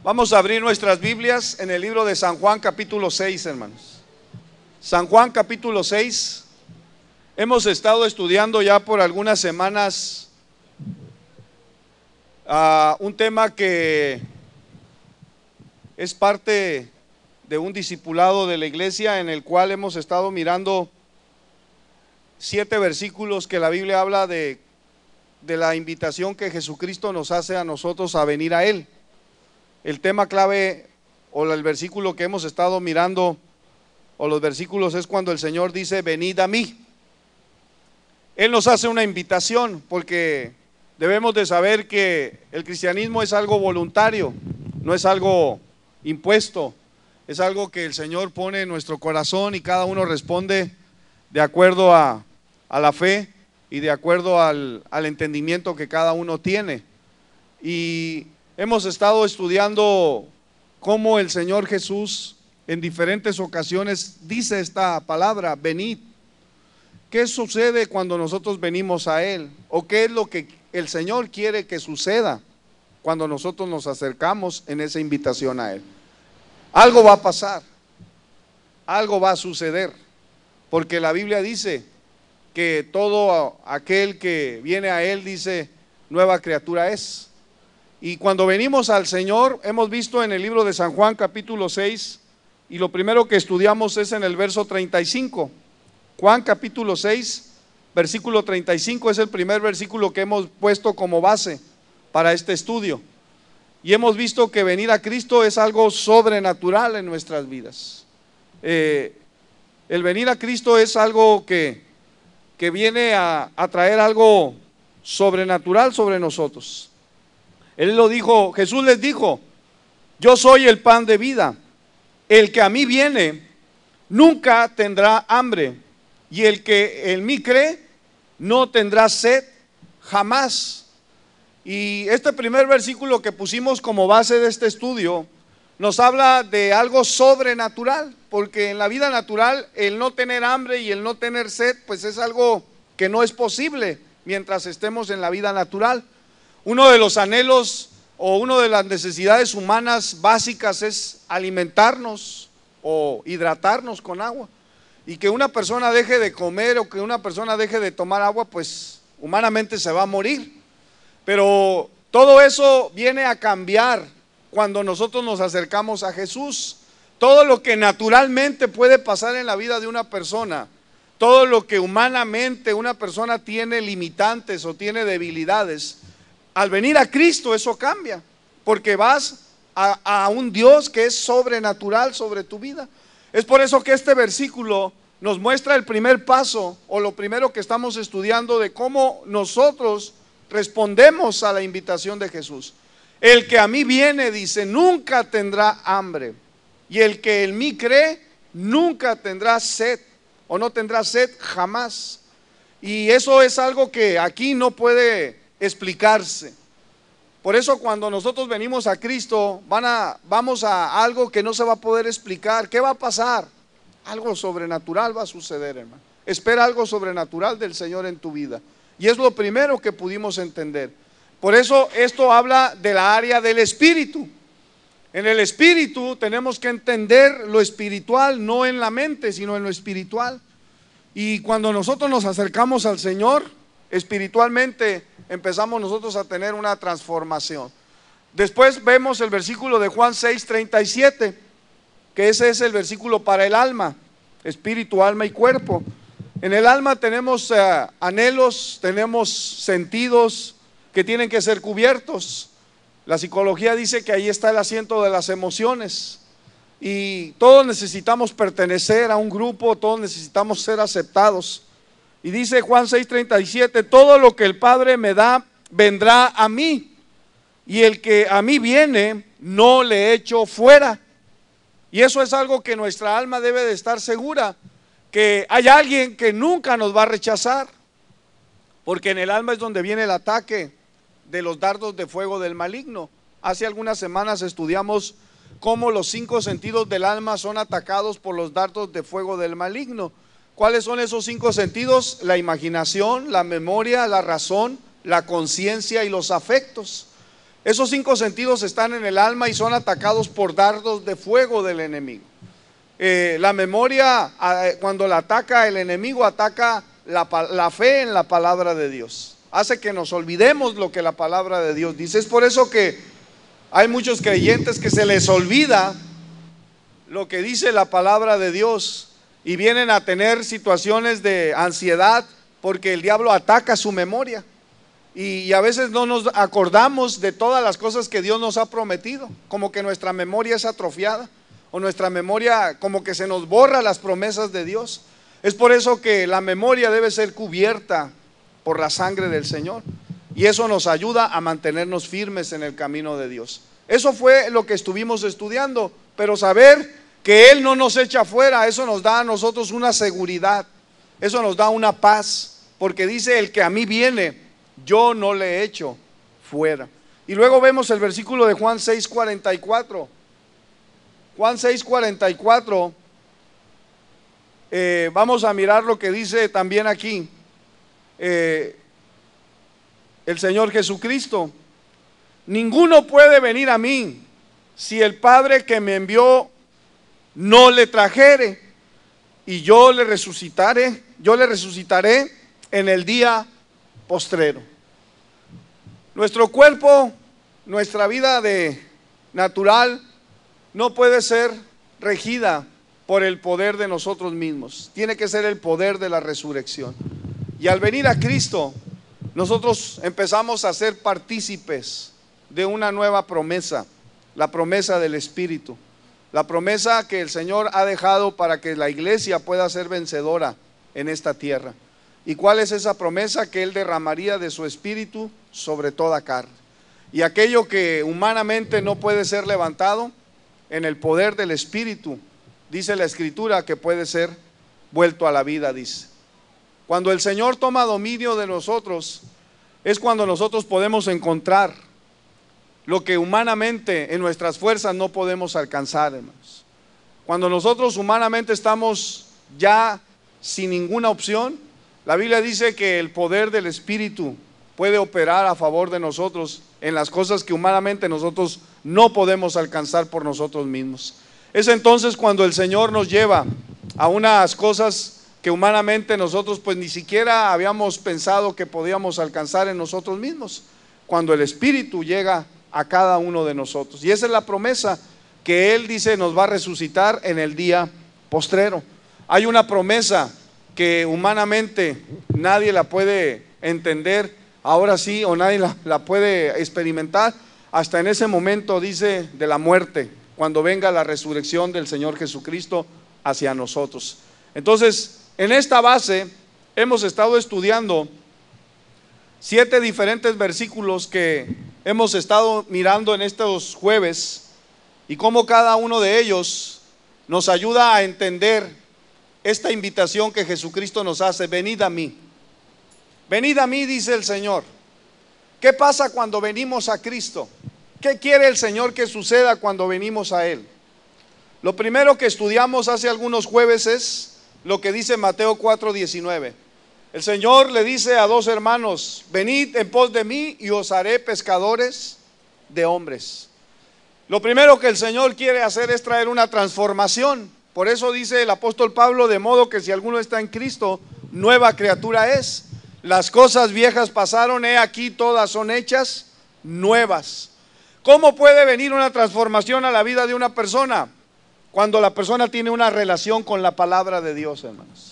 Vamos a abrir nuestras Biblias en el libro de San Juan capítulo 6, hermanos. San Juan capítulo 6. Hemos estado estudiando ya por algunas semanas un tema que es parte de un discipulado de la iglesia, en el cual hemos estado mirando 7 versículos que la Biblia habla de la invitación que Jesucristo nos hace a nosotros a venir a Él. El tema clave o el versículo que hemos estado mirando, o los versículos, es cuando el Señor dice: venid a mí. Él nos hace una invitación, porque debemos de saber que el cristianismo es algo voluntario, no es algo impuesto, es algo que el Señor pone en nuestro corazón y cada uno responde de acuerdo a la fe y de acuerdo al entendimiento que cada uno tiene. Y hemos estado estudiando cómo el Señor Jesús en diferentes ocasiones dice esta palabra: venid. ¿Qué sucede cuando nosotros venimos a Él? ¿O qué es lo que el Señor quiere que suceda cuando nosotros nos acercamos en esa invitación a Él? Algo va a pasar, algo va a suceder, porque la Biblia dice que todo aquel que viene a Él, dice, nueva criatura es. Y cuando venimos al Señor, hemos visto en el libro de San Juan capítulo 6, y lo primero que estudiamos es en el verso 35. Juan capítulo 6, versículo 35 es el primer versículo que hemos puesto como base para este estudio. Y hemos visto que venir a Cristo es algo sobrenatural en nuestras vidas. El venir a Cristo es algo que viene a traer algo sobrenatural sobre nosotros. Él lo dijo, Jesús les dijo: yo soy el pan de vida. El que a mí viene nunca tendrá hambre, y el que en mí cree no tendrá sed jamás. Y este primer versículo que pusimos como base de este estudio nos habla de algo sobrenatural, porque en la vida natural el no tener hambre y el no tener sed pues es algo que no es posible mientras estemos en la vida natural. Uno de los anhelos o una de las necesidades humanas básicas es alimentarnos o hidratarnos con agua. Y que una persona deje de comer o que una persona deje de tomar agua, pues humanamente se va a morir. Pero todo eso viene a cambiar cuando nosotros nos acercamos a Jesús. Todo lo que naturalmente puede pasar en la vida de una persona, todo lo que humanamente una persona tiene limitantes o tiene debilidades, al venir a Cristo eso cambia, porque vas a un Dios que es sobrenatural sobre tu vida. Es por eso que este versículo nos muestra el primer paso, o lo primero que estamos estudiando, de cómo nosotros respondemos a la invitación de Jesús. El que a mí viene, dice, nunca tendrá hambre, y el que en mí cree nunca tendrá sed, o no tendrá sed jamás. Y eso es algo que aquí no puede explicarse. Por eso cuando nosotros venimos a Cristo, vamos a algo que no se va a poder explicar. ¿Qué va a pasar? Algo sobrenatural va a suceder, hermano. Espera algo sobrenatural del Señor en tu vida. Y es lo primero que pudimos entender. Por eso esto habla de la área del espíritu. En el espíritu tenemos que entender lo espiritual, no en la mente, sino en lo espiritual. Y cuando nosotros nos acercamos al Señor, espiritualmente empezamos nosotros a tener una transformación. Después vemos el versículo de Juan 6:37, que ese es el versículo para el alma, espíritu, alma y cuerpo. En el alma tenemos anhelos, tenemos sentidos que tienen que ser cubiertos. La psicología dice que ahí está el asiento de las emociones, y todos necesitamos pertenecer a un grupo, todos necesitamos ser aceptados. Y dice Juan 6:37, todo lo que el Padre me da vendrá a mí, y el que a mí viene no le echo fuera. Y eso es algo que nuestra alma debe de estar segura, que hay alguien que nunca nos va a rechazar, porque en el alma es donde viene el ataque de los dardos de fuego del maligno. Hace algunas semanas estudiamos cómo los 5 sentidos del alma son atacados por los dardos de fuego del maligno. ¿Cuáles son esos 5 sentidos? La imaginación, la memoria, la razón, la conciencia y los afectos. Esos 5 sentidos están en el alma y son atacados por dardos de fuego del enemigo. La memoria, cuando la ataca el enemigo, ataca la fe en la palabra de Dios. Hace que nos olvidemos lo que la palabra de Dios dice. Es por eso que hay muchos creyentes que se les olvida lo que dice la palabra de Dios y vienen a tener situaciones de ansiedad porque el diablo ataca su memoria. Y a veces no nos acordamos de todas las cosas que Dios nos ha prometido, como que nuestra memoria es atrofiada, o nuestra memoria como que se nos borra las promesas de Dios. Es por eso que la memoria debe ser cubierta por la sangre del Señor, y eso nos ayuda a mantenernos firmes en el camino de Dios. Eso fue lo que estuvimos estudiando, pero saber que Él no nos echa fuera, eso nos da a nosotros una seguridad, eso nos da una paz, porque dice: el que a mí viene, yo no le echo fuera. Y luego vemos el versículo de Juan 6:44. Juan 6:44. Vamos a mirar lo que dice también aquí el Señor Jesucristo. Ninguno puede venir a mí si el Padre que me envió no le trajere, y yo le resucitaré en el día postrero. Nuestro cuerpo, nuestra vida natural no puede ser regida por el poder de nosotros mismos. Tiene que ser el poder de la resurrección. Y al venir a Cristo, nosotros empezamos a ser partícipes de una nueva promesa, la promesa del Espíritu, la promesa que el Señor ha dejado para que la iglesia pueda ser vencedora en esta tierra. ¿Y cuál es esa promesa? Que Él derramaría de su Espíritu sobre toda carne. Y aquello que humanamente no puede ser levantado, en el poder del Espíritu, dice la Escritura que puede ser vuelto a la vida, dice. Cuando el Señor toma dominio de nosotros, es cuando nosotros podemos encontrar lo que humanamente en nuestras fuerzas no podemos alcanzar, hermanos. Cuando nosotros humanamente estamos ya sin ninguna opción, la Biblia dice que el poder del Espíritu puede operar a favor de nosotros en las cosas que humanamente nosotros no podemos alcanzar por nosotros mismos. Es entonces cuando el Señor nos lleva a unas cosas que humanamente nosotros pues ni siquiera habíamos pensado que podíamos alcanzar en nosotros mismos, cuando el Espíritu llega a cada uno de nosotros. Y esa es la promesa que Él dice nos va a resucitar en el día postrero. Hay una promesa que humanamente nadie la puede entender, ahora sí, o nadie la puede experimentar, hasta en ese momento, dice, de la muerte, cuando venga la resurrección del Señor Jesucristo hacia nosotros. Entonces, en esta base hemos estado estudiando 7 diferentes versículos que hemos estado mirando en estos jueves, y cómo cada uno de ellos nos ayuda a entender esta invitación que Jesucristo nos hace: venid a mí. Venid a mí, dice el Señor. ¿Qué pasa cuando venimos a Cristo? ¿Qué quiere el Señor que suceda cuando venimos a Él? Lo primero que estudiamos hace algunos jueves es lo que dice Mateo 4:19. El Señor le dice a 2 hermanos: venid en pos de mí y os haré pescadores de hombres. Lo primero que el Señor quiere hacer es traer una transformación. Por eso dice el apóstol Pablo: de modo que si alguno está en Cristo, nueva criatura es. Las cosas viejas pasaron, he aquí todas son hechas nuevas. ¿Cómo puede venir una transformación a la vida de una persona? Cuando la persona tiene una relación con la palabra de Dios, hermanos.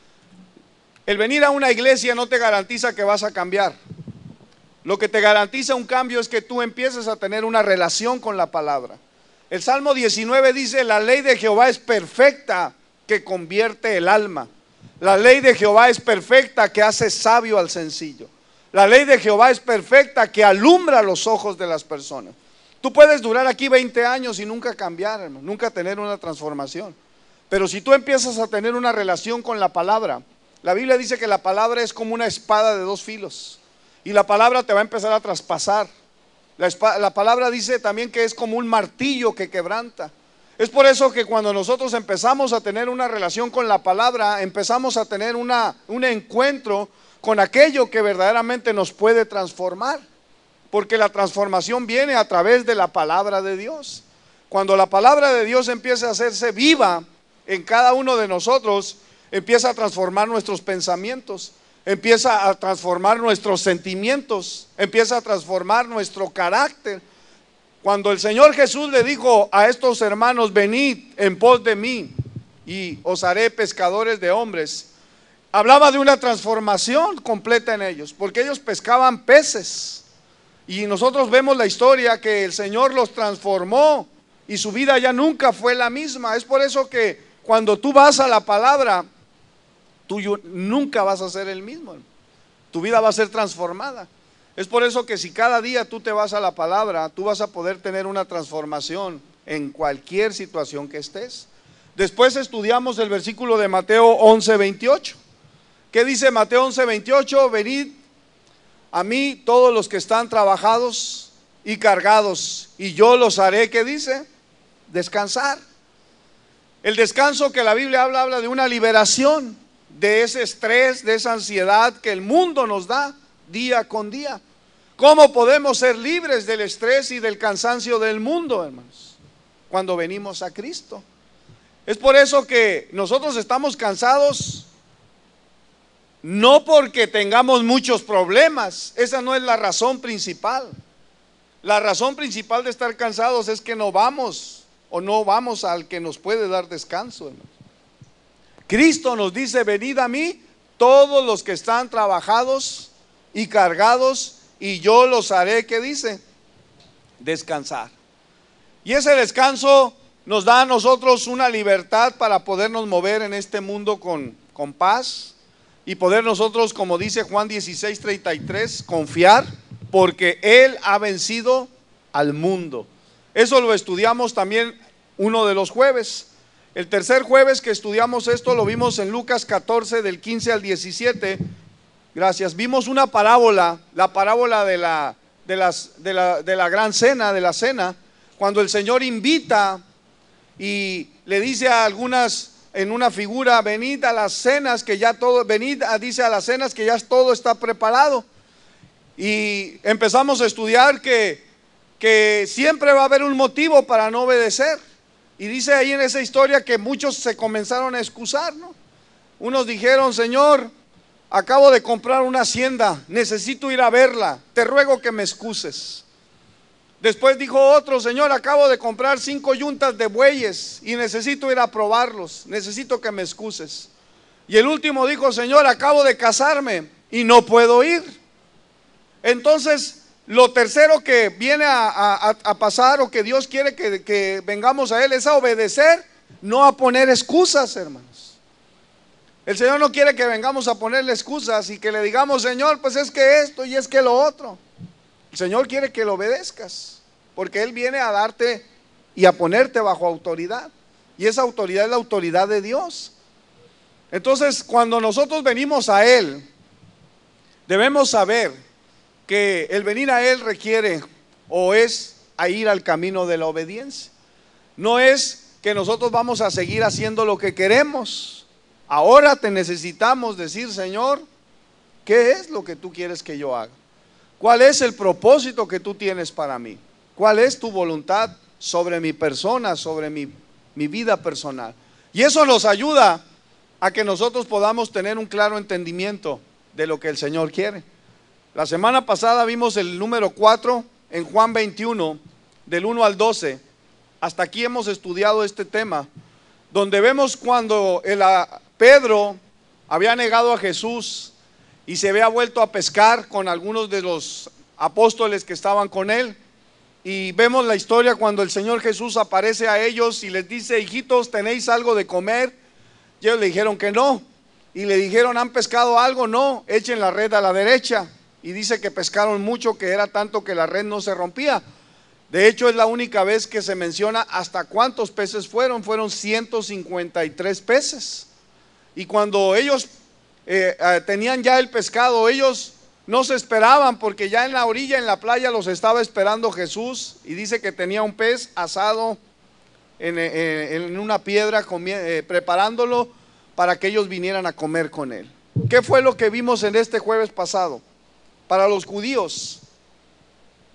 El venir a una iglesia no te garantiza que vas a cambiar. Lo que te garantiza un cambio es que tú empieces a tener una relación con la palabra. El Salmo 19 dice: la ley de Jehová es perfecta, que convierte el alma. La ley de Jehová es perfecta, que hace sabio al sencillo. La ley de Jehová es perfecta, que alumbra los ojos de las personas. Tú puedes durar aquí 20 años y nunca cambiar, hermano, nunca tener una transformación. Pero si tú empiezas a tener una relación con la palabra, la Biblia dice que la palabra es como una espada de 2 filos. Y la palabra te va a empezar a traspasar. La palabra dice también que es como un martillo que quebranta. Es por eso que cuando nosotros empezamos a tener una relación con la palabra, empezamos a tener un encuentro con aquello que verdaderamente nos puede transformar. porque la transformación viene a través de la palabra de Dios. Cuando la palabra de Dios empieza a hacerse viva en cada uno de nosotros, empieza a transformar nuestros pensamientos, empieza a transformar nuestros sentimientos, empieza a transformar nuestro carácter. Cuando el Señor Jesús le dijo a estos hermanos: venid en pos de mí y os haré pescadores de hombres, hablaba de una transformación completa en ellos, porque ellos pescaban peces, y nosotros vemos la historia que el Señor los transformó y su vida ya nunca fue la misma. Es por eso que cuando tú vas a la palabra, tú nunca vas a ser el mismo, tu vida va a ser transformada. Es por eso que si cada día tú te vas a la palabra, tú vas a poder tener una transformación en cualquier situación que estés. Después estudiamos el versículo de Mateo 11:28. ¿Qué dice Mateo 11:28? Venid a mí todos los que están trabajados y cargados, y yo los haré, ¿qué dice? Descansar. El descanso que la Biblia habla de una liberación de ese estrés, de esa ansiedad que el mundo nos da día con día. ¿Cómo podemos ser libres del estrés y del cansancio del mundo, hermanos? Cuando venimos a Cristo. Es por eso que nosotros estamos cansados, no porque tengamos muchos problemas. Esa no es la razón principal. La razón principal de estar cansados es que no vamos al que nos puede dar descanso, hermanos. Cristo nos dice: venid a mí todos los que están trabajados y cargados, y yo los haré, ¿qué dice? Descansar. Y ese descanso nos da a nosotros una libertad para podernos mover en este mundo con paz, y poder nosotros, como dice Juan 16:33, confiar, porque Él ha vencido al mundo. Eso lo estudiamos también uno de los jueves. El tercer jueves que estudiamos esto lo vimos en Lucas 14 del 15 al 17. Gracias. Vimos una parábola, la parábola de la gran cena, de la cena, cuando el Señor invita y le dice a algunas, en una figura: venid a las cenas que ya todo, dice a las cenas que ya todo está preparado. Y empezamos a estudiar que siempre va a haber un motivo para no obedecer. Y dice ahí en esa historia que muchos se comenzaron a excusar, ¿no? Unos dijeron: Señor, acabo de comprar una hacienda, necesito ir a verla, te ruego que me excuses. Después dijo otro: Señor, acabo de comprar 5 yuntas de bueyes y necesito ir a probarlos, necesito que me excuses. Y el último dijo: Señor, acabo de casarme y no puedo ir. Entonces, lo tercero que viene a pasar, o que Dios quiere que vengamos a Él, es a obedecer, no a poner excusas, hermanos. El Señor no quiere que vengamos a ponerle excusas y que le digamos: Señor, pues es que esto y es que lo otro. El Señor quiere que lo obedezcas, porque Él viene a darte y a ponerte bajo autoridad, y esa autoridad es la autoridad de Dios. Entonces, cuando nosotros venimos a Él, debemos saber que el venir a Él requiere, o es a ir al camino de la obediencia. No es que nosotros vamos a seguir haciendo lo que queremos. Ahora te necesitamos decir: Señor, ¿qué es lo que tú quieres que yo haga? ¿Cuál es el propósito que tú tienes para mí? ¿Cuál es tu voluntad sobre mi persona, sobre mi vida personal? Y eso nos ayuda a que nosotros podamos tener un claro entendimiento de lo que el Señor quiere. La semana pasada vimos el número 4 en Juan 21, del 1 al 12. Hasta aquí hemos estudiado este tema, donde vemos cuando Pedro había negado a Jesús y se había vuelto a pescar con algunos de los apóstoles que estaban con él. Y vemos la historia cuando el Señor Jesús aparece a ellos y les dice: hijitos, ¿tenéis algo de comer? Y ellos le dijeron que no. Y le dijeron: ¿han pescado algo? No, echen la red a la derecha. Y dice que pescaron mucho, que era tanto que la red no se rompía. De hecho, es la única vez que se menciona hasta cuántos peces fueron. Fueron 153 peces. Y cuando ellos tenían ya el pescado, ellos no se esperaban, porque ya en la orilla, en la playa, los estaba esperando Jesús. Y dice que tenía un pez asado en una piedra, preparándolo para que ellos vinieran a comer con él. ¿Qué fue lo que vimos en este jueves pasado? Para los judíos,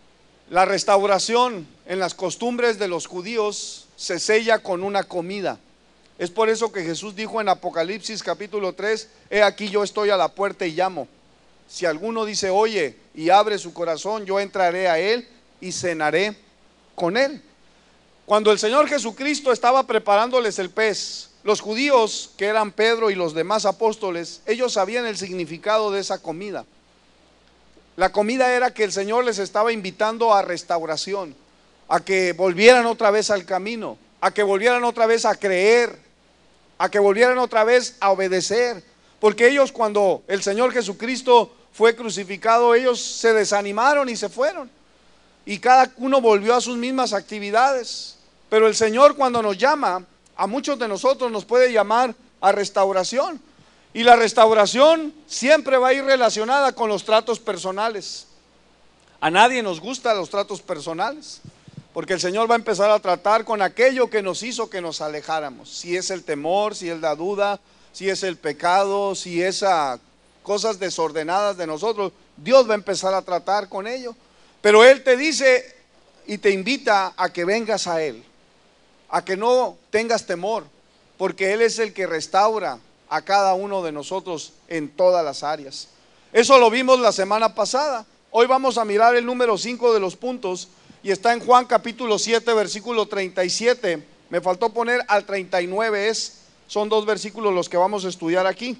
La restauración en las costumbres de los judíos se sella con una comida. Es por eso que Jesús dijo en Apocalipsis capítulo 3, he aquí yo estoy a la puerta y llamo. Si alguno dice oye y abre su corazón, yo entraré a él y cenaré con él. Cuando el Señor Jesucristo estaba preparándoles el pez, los judíos, que eran Pedro y los demás apóstoles, ellos sabían el significado de esa comida. La comida era que el Señor les estaba invitando a restauración, a que volvieran otra vez al camino, a que volvieran otra vez a creer, a que volvieran otra vez a obedecer. Porque ellos, cuando el Señor Jesucristo fue crucificado, ellos se desanimaron y se fueron. Y cada uno volvió a sus mismas actividades. Pero el Señor, cuando nos llama, a muchos de nosotros nos puede llamar a restauración. Y la restauración siempre va a ir relacionada con los tratos personales. A nadie nos gustan los tratos personales, porque el Señor va a empezar a tratar con aquello que nos hizo que nos alejáramos. Si es el temor, si es la duda, si es el pecado, si es cosas desordenadas de nosotros, Dios va a empezar a tratar con ello. Pero Él te dice y te invita a que vengas a Él, a que no tengas temor, porque Él es el que restaura a cada uno de nosotros en todas las áreas. Eso lo vimos la semana pasada. Hoy vamos a mirar el número 5 de los puntos y está en Juan capítulo 7 versículo 37. Me faltó poner al 39, son dos versículos los que vamos a estudiar aquí.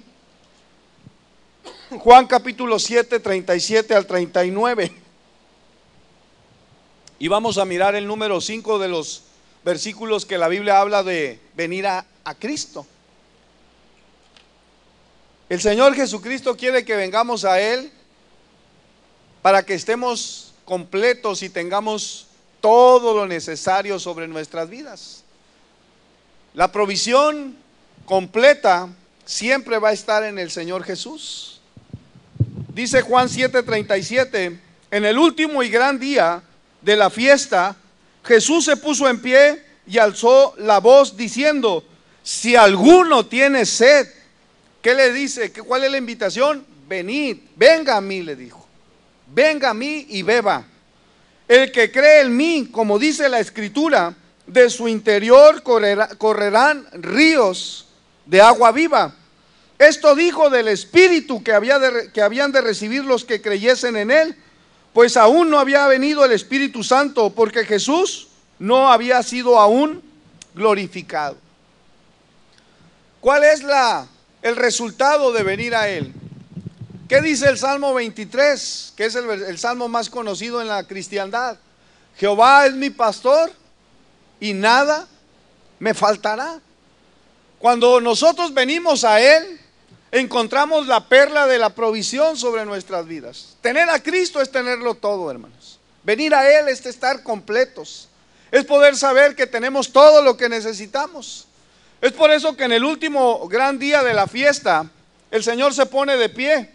Juan capítulo 7, 37 al 39. Y vamos a mirar el número 5 de los versículos que la Biblia habla de venir a Cristo. El Señor Jesucristo quiere que vengamos a Él para que estemos completos y tengamos todo lo necesario sobre nuestras vidas. La provisión completa siempre va a estar en el Señor Jesús. Dice Juan 7:37, en el último y gran día de la fiesta, Jesús se puso en pie y alzó la voz diciendo, si alguno tiene sed, ¿qué le dice? ¿Cuál es la invitación? Venid, venga a mí, le dijo. Venga a mí y beba. El que cree en mí, como dice la Escritura, de su interior correrán ríos de agua viva. Esto dijo del Espíritu que habían de recibir los que creyesen en Él, pues aún no había venido el Espíritu Santo, porque Jesús no había sido aún glorificado. ¿Cuál es el resultado de venir a Él? ¿Qué dice el Salmo 23? Que es el salmo más conocido en la cristiandad. Jehová es mi pastor y nada me faltará. Cuando nosotros venimos a Él, encontramos la perla de la provisión sobre nuestras vidas. Tener a Cristo es tenerlo todo, hermanos. Venir a Él es estar completos. Es poder saber que tenemos todo lo que necesitamos. Es por eso que en el último gran día de la fiesta, el Señor se pone de pie.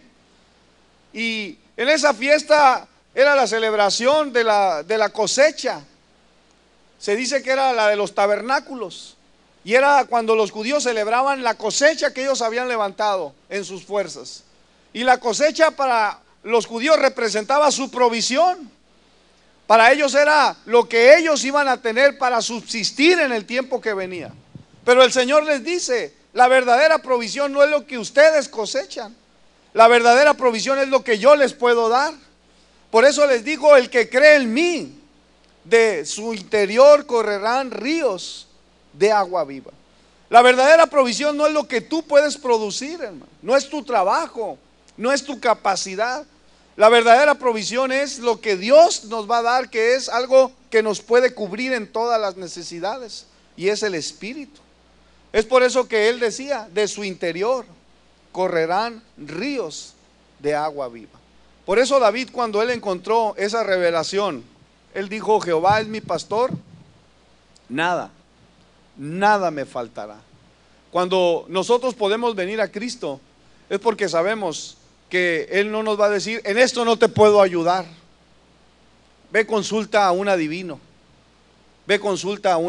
Y en esa fiesta era la celebración de la cosecha. Se dice que era la de los tabernáculos. Y era cuando los judíos celebraban la cosecha que ellos habían levantado en sus fuerzas. Y la cosecha para los judíos representaba su provisión. Para ellos era lo que ellos iban a tener para subsistir en el tiempo que venía. Pero el Señor les dice, la verdadera provisión no es lo que ustedes cosechan. La verdadera provisión es lo que yo les puedo dar. Por eso les digo, el que cree en mí, de su interior correrán ríos de agua viva. La verdadera provisión no es lo que tú puedes producir, hermano. No es tu trabajo, no es tu capacidad. La verdadera provisión es lo que Dios nos va a dar, que es algo que nos puede cubrir en todas las necesidades, y es el Espíritu. Es por eso que Él decía, de su interior correrán ríos de agua viva. Por eso David, cuando él encontró esa revelación, él dijo, Jehová es mi pastor, nada me faltará. Cuando nosotros podemos venir a Cristo, es porque sabemos que Él no nos va a decir, en esto no te puedo ayudar. Ve, consulta a un adivino, ve, consulta a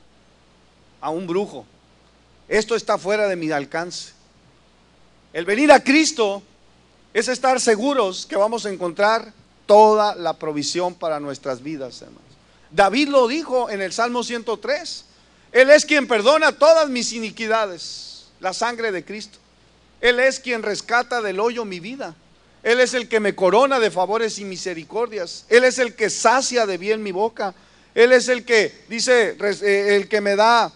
un brujo. Esto está fuera de mi alcance. El venir a Cristo es estar seguros que vamos a encontrar toda la provisión para nuestras vidas, hermanos. David lo dijo en el Salmo 103. Él es quien perdona todas mis iniquidades, la sangre de Cristo. Él es quien rescata del hoyo mi vida. Él es el que me corona de favores y misericordias. Él es el que sacia de bien mi boca. Él es el que dice, el que me da,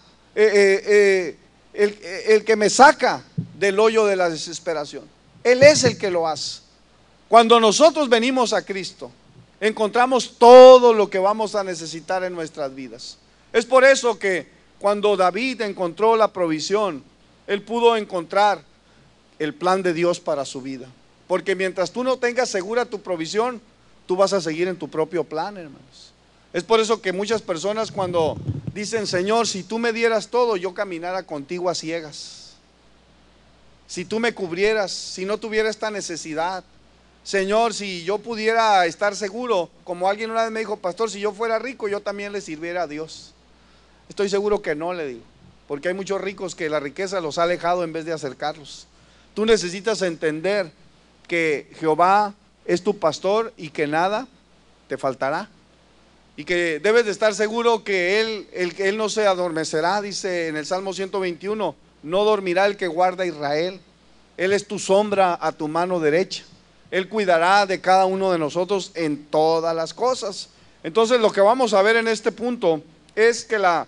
el que me saca del hoyo de la desesperación. Él es el que lo hace. Cuando nosotros venimos a Cristo, encontramos todo lo que vamos a necesitar en nuestras vidas. Es por eso que cuando David encontró la provisión, él pudo encontrar el plan de Dios para su vida. Porque mientras tú no tengas segura tu provisión, tú vas a seguir en tu propio plan, hermanos. Es por eso que muchas personas cuando dicen, Señor, si tú me dieras todo, yo caminara contigo a ciegas. Si tú me cubrieras, si no tuviera esta necesidad. Señor, si yo pudiera estar seguro, como alguien una vez me dijo, pastor, si yo fuera rico, yo también le sirviera a Dios. Estoy seguro que no, le digo, porque hay muchos ricos que la riqueza los ha alejado en vez de acercarlos. Tú necesitas entender que Jehová es tu pastor y que nada te faltará. Y que debes de estar seguro que Él no se adormecerá, dice en el Salmo 121, no dormirá el que guarda a Israel. Él es tu sombra a tu mano derecha. Él cuidará de cada uno de nosotros en todas las cosas. Entonces lo que vamos a ver en este punto es que la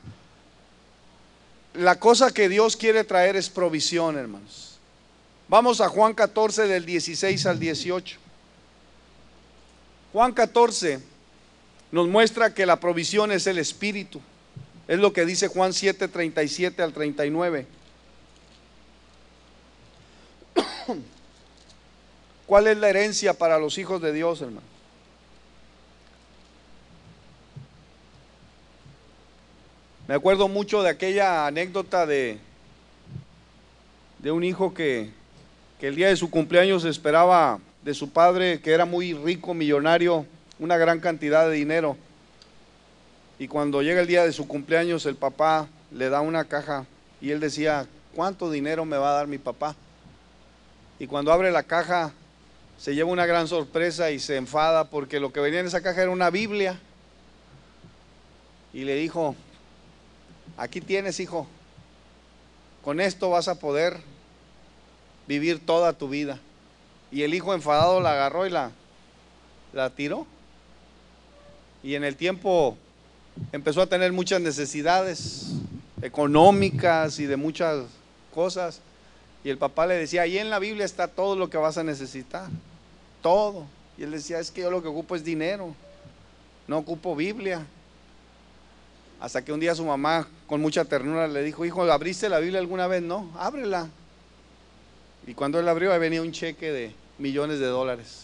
cosa que Dios quiere traer es provisión, hermanos. Vamos a Juan 14 del 16 al 18. Juan 14 nos muestra que la provisión es el Espíritu. Es lo que dice Juan 7, 37 al 39. ¿Cuál es la herencia para los hijos de Dios, hermano? Me acuerdo mucho de aquella anécdota de un hijo que el día de su cumpleaños esperaba de su padre, que era muy rico, millonario, una gran cantidad de dinero. Y cuando llega el día de su cumpleaños, el papá le da una caja y él decía, ¿cuánto dinero me va a dar mi papá? Y cuando abre la caja, se lleva una gran sorpresa y se enfada porque lo que venía en esa caja era una Biblia. Y le dijo, aquí tienes, hijo, con esto vas a poder vivir toda tu vida. Y el hijo enfadado la agarró y la tiró. Y en el tiempo empezó a tener muchas necesidades económicas y de muchas cosas. Y el papá le decía, ahí en la Biblia está todo lo que vas a necesitar, todo. Y él decía, es que yo lo que ocupo es dinero, no ocupo Biblia. Hasta que un día su mamá con mucha ternura le dijo, hijo, ¿abriste la Biblia alguna vez? No, ábrela. Y cuando él abrió, ahí venía un cheque de millones de dólares.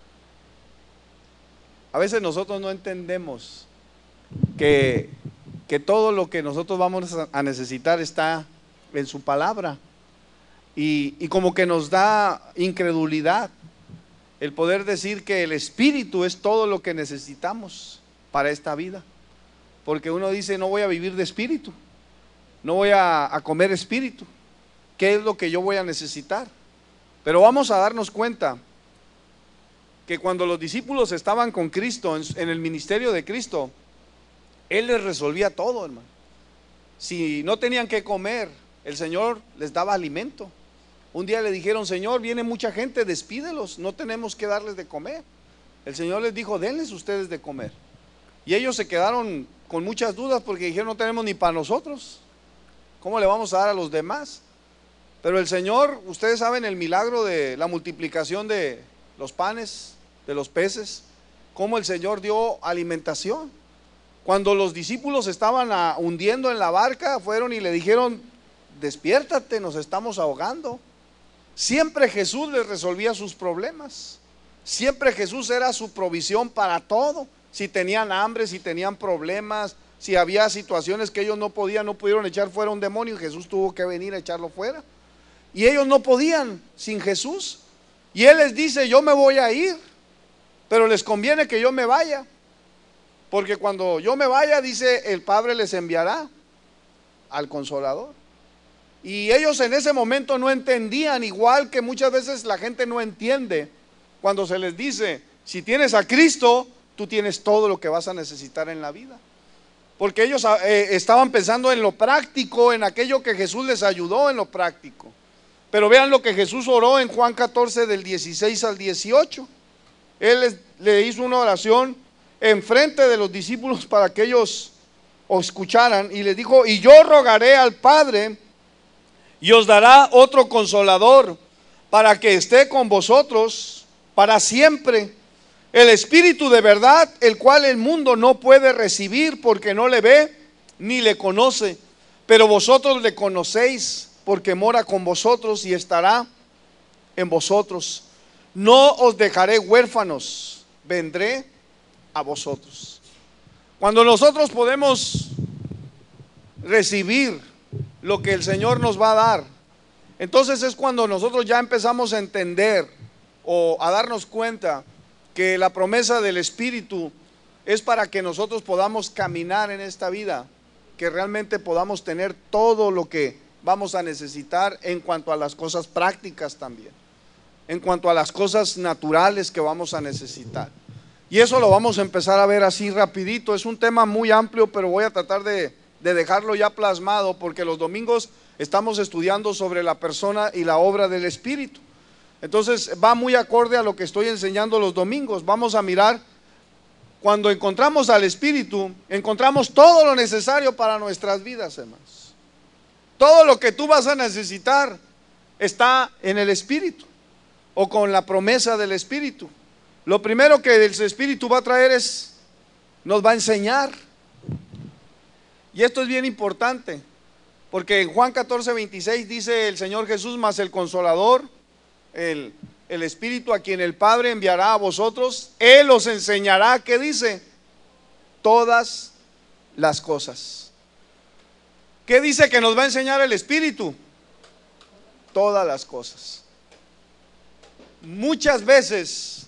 A veces nosotros no entendemos que todo lo que nosotros vamos a necesitar está en su palabra. Y como que nos da incredulidad el poder decir que el Espíritu es todo lo que necesitamos para esta vida. Porque uno dice, no voy a vivir de espíritu, no voy a comer espíritu. ¿Qué es lo que yo voy a necesitar? Pero vamos a darnos cuenta que cuando los discípulos estaban con Cristo, en el ministerio de Cristo, Él les resolvía todo, hermano. Si no tenían que comer, el Señor les daba alimento. Un día le dijeron, Señor, viene mucha gente, despídelos, no tenemos que darles de comer. El Señor les dijo, denles ustedes de comer. Y ellos se quedaron con muchas dudas porque dijeron, no tenemos ni para nosotros, ¿cómo le vamos a dar a los demás? Pero el Señor, ustedes saben el milagro de la multiplicación de los panes, de los peces, cómo el Señor dio alimentación. Cuando los discípulos estaban hundiendo en la barca, fueron y le dijeron, despiértate, nos estamos ahogando. Siempre Jesús les resolvía sus problemas. Siempre Jesús era su provisión para todo. Si tenían hambre, si tenían problemas, si había situaciones que ellos no pudieron echar fuera un demonio, Jesús tuvo que venir a echarlo fuera. Y ellos no podían sin Jesús. Y Él les dice, yo me voy a ir, pero les conviene que yo me vaya. Porque cuando yo me vaya, dice, el Padre les enviará al Consolador. Y ellos en ese momento no entendían, igual que muchas veces la gente no entiende cuando se les dice Si tienes a Cristo, tú tienes todo lo que vas a necesitar en la vida. Porque ellos estaban pensando en lo práctico, en aquello que Jesús les ayudó en lo práctico. Pero vean lo que Jesús oró en Juan 14 del 16 al 18. Él le hizo una oración enfrente de los discípulos para que ellos escucharan, y les dijo: y yo rogaré al Padre y os dará otro consolador para que esté con vosotros para siempre, el Espíritu de verdad, el cual el mundo no puede recibir porque no le ve ni le conoce, pero vosotros le conocéis porque mora con vosotros y estará en vosotros. No os dejaré huérfanos, vendré a vosotros. Cuando nosotros podemos recibir lo que el Señor nos va a dar, entonces es cuando nosotros ya empezamos a entender o a darnos cuenta que la promesa del Espíritu es para que nosotros podamos caminar en esta vida, que realmente podamos tener todo lo que vamos a necesitar en cuanto a las cosas prácticas también, en cuanto a las cosas naturales que vamos a necesitar. Y eso lo vamos a empezar a ver así rapidito. Es un tema muy amplio, pero voy a tratar de dejarlo ya plasmado, porque los domingos estamos estudiando sobre la persona y la obra del Espíritu. Entonces va muy acorde a lo que estoy enseñando los domingos. Vamos a mirar, cuando encontramos al Espíritu, encontramos todo lo necesario para nuestras vidas, hermanos. Todo lo que tú vas a necesitar está en el Espíritu, o con la promesa del Espíritu. Lo primero que el Espíritu va a traer nos va a enseñar. Y esto es bien importante, porque en Juan 14:26 dice el Señor Jesús: mas el Consolador, el Espíritu, a quien el Padre enviará a vosotros, Él os enseñará, ¿qué dice? Todas las cosas. ¿Qué dice que nos va a enseñar el Espíritu? Todas las cosas. Muchas veces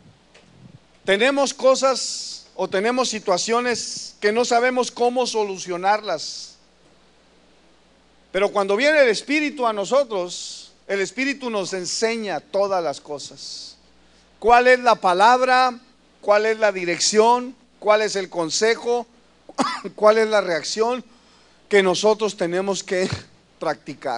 tenemos cosas o tenemos situaciones que no sabemos cómo solucionarlas, pero cuando viene el Espíritu a nosotros, el Espíritu nos enseña todas las cosas. ¿Cuál es la palabra? ¿Cuál es la dirección? ¿Cuál es el consejo? ¿Cuál es la reacción que nosotros tenemos que practicar?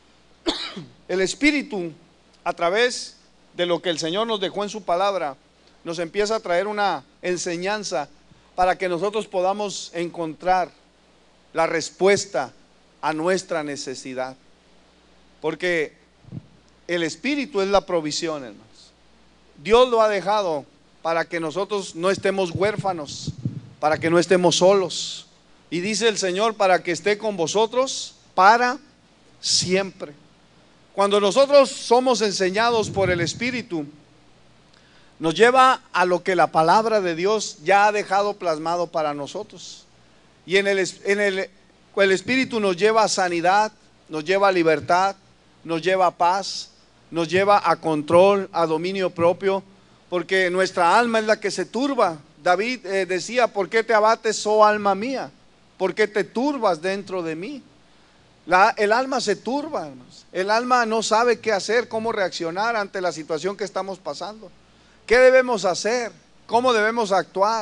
El Espíritu, a través de lo que el Señor nos dejó en su palabra, nos empieza a traer una enseñanza para que nosotros podamos encontrar la respuesta a nuestra necesidad. Porque el Espíritu es la provisión, hermanos. Dios lo ha dejado para que nosotros no estemos huérfanos, para que no estemos solos. Y dice el Señor: para que esté con vosotros para siempre. Cuando nosotros somos enseñados por el Espíritu, nos lleva a lo que la palabra de Dios ya ha dejado plasmado para nosotros. Y el Espíritu nos lleva a sanidad, nos lleva a libertad, nos lleva a paz, nos lleva a control, a dominio propio, porque nuestra alma es la que se turba. David decía: ¿por qué te abates, oh alma mía? ¿Por qué te turbas dentro de mí? El alma se turba, hermanos. El alma no sabe qué hacer, cómo reaccionar ante la situación que estamos pasando. ¿Qué debemos hacer? ¿Cómo debemos actuar?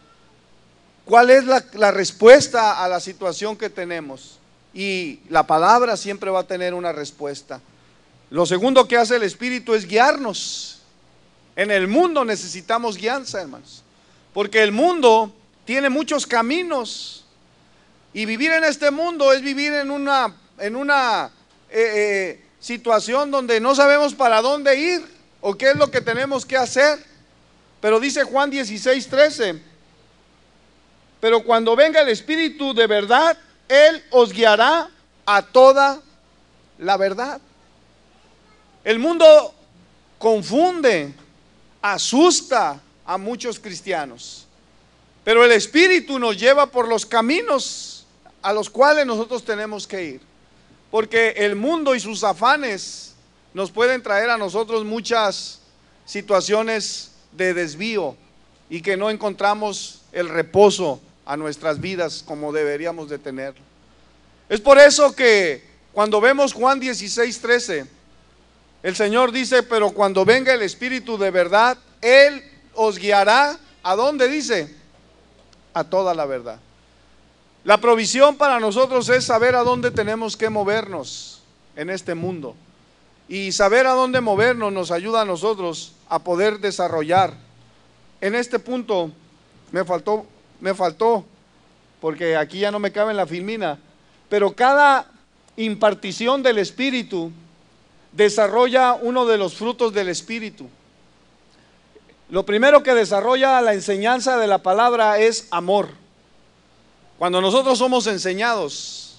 ¿Cuál es la respuesta a la situación que tenemos? Y la palabra siempre va a tener una respuesta. Lo segundo que hace el Espíritu es guiarnos. En el mundo necesitamos guianza, hermanos, porque el mundo tiene muchos caminos, y vivir en este mundo es vivir en una situación donde no sabemos para dónde ir o qué es lo que tenemos que hacer. Pero dice Juan 16:13: pero cuando venga el Espíritu de verdad, Él os guiará a toda la verdad. El mundo confunde, asusta a muchos cristianos, pero el Espíritu nos lleva por los caminos a los cuales nosotros tenemos que ir, porque el mundo y sus afanes nos pueden traer a nosotros muchas situaciones de desvío, y que no encontramos el reposo a nuestras vidas como deberíamos de tenerlo. Es por eso que cuando vemos Juan 16:13, el Señor dice: pero cuando venga el Espíritu de verdad, Él os guiará, ¿a dónde dice? A toda la verdad. La provisión para nosotros es saber a dónde tenemos que movernos en este mundo. Y saber a dónde movernos nos ayuda a nosotros a poder desarrollar. En este punto me faltó, porque aquí ya no me cabe en la filmina, pero cada impartición del Espíritu desarrolla uno de los frutos del Espíritu. Lo primero que desarrolla la enseñanza de la palabra es amor. Cuando nosotros somos enseñados,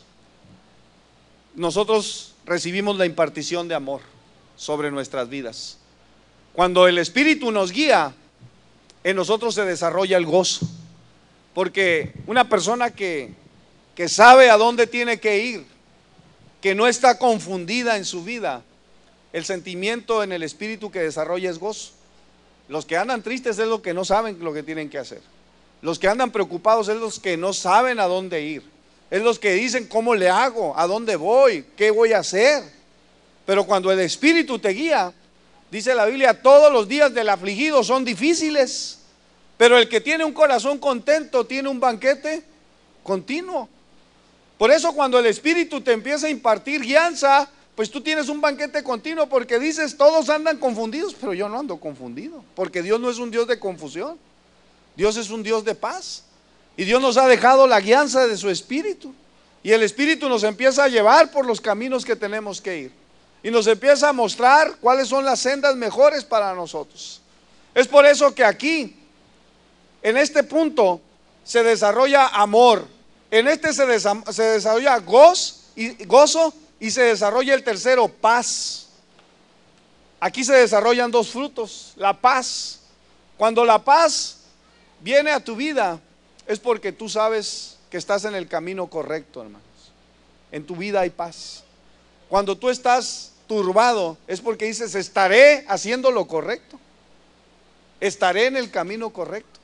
nosotros recibimos la impartición de amor sobre nuestras vidas. Cuando el Espíritu nos guía, en nosotros se desarrolla el gozo. Porque una persona que sabe a dónde tiene que ir, que no está confundida en su vida, el sentimiento en el Espíritu que desarrolla es gozo. Los que andan tristes es los que no saben lo que tienen que hacer. Los que andan preocupados es los que no saben a dónde ir. Es los que dicen, ¿cómo le hago? ¿A dónde voy? ¿Qué voy a hacer? Pero cuando el Espíritu te guía, dice la Biblia, todos los días del afligido son difíciles, pero el que tiene un corazón contento tiene un banquete continuo. Por eso cuando el Espíritu te empieza a impartir guianza, pues tú tienes un banquete continuo, porque dices, todos andan confundidos, pero yo no ando confundido, porque Dios no es un Dios de confusión. Dios es un Dios de paz, y Dios nos ha dejado la guianza de su Espíritu, y el Espíritu nos empieza a llevar por los caminos que tenemos que ir, y nos empieza a mostrar cuáles son las sendas mejores para nosotros. Es por eso que aquí, en este punto, se desarrolla amor, en este se desarrolla gozo, y se desarrolla el tercero, paz. Aquí se desarrollan dos frutos, la paz. Cuando la paz viene a tu vida, es porque tú sabes que estás en el camino correcto, hermanos. En tu vida hay paz. Cuando tú estás turbado, es porque dices, estaré haciendo lo correcto. Estaré en el camino correcto.